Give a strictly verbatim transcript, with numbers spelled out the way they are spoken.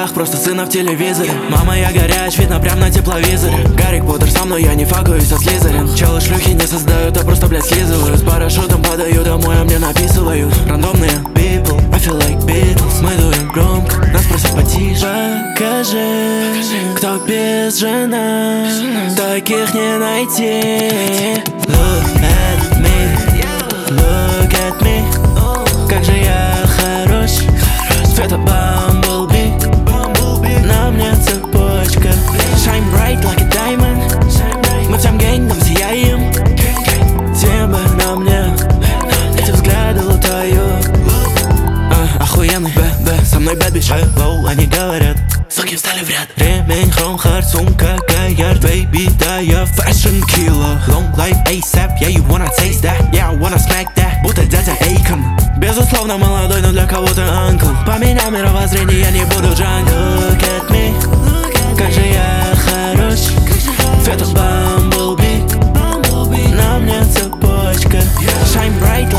глазах просто сына в телевизоре. Мама, я горяч, видно прям на тепловизоре. Гарри Поттер со мной, я не факаюсь, а Слизерин. Челы шлюхи не создают, а просто, блядь, слизывают. С парашютом падаю домой, а мне написывают рандомные people, I feel like Beatles. Мы дуем громко, нас просят потише. Покажи, кто без жены, таких не найти. Look at me, look at me. Как же я хорош, цвета Бамблби. На мне цепочка, shine bright like a diamond. Мы всем генгом сияем, небо на мне, эти взгляды лутают. а, Охуенный б-б, со мной bad bitch, hello, они говорят. Суки встали в ряд. Ремень, хром, хард, сумка, кайяр. Baby, да, я fashion killer. Long life ASAP, yeah, you wanna taste that. Yeah, I wanna smack that, будто дядя Эйкон. Безусловно молодой, но для кого-то uncle. Поменял мировоззрение, я не буду джангл. Look at me, как же я хорош, цвета Бамблби. На мне цепочка, shine bright